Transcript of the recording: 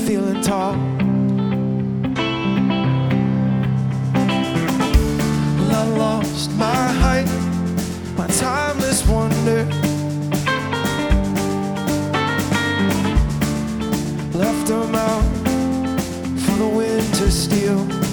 feeling tall. Well, I lost my height, my timeless wonder, left them out for the wind to steal.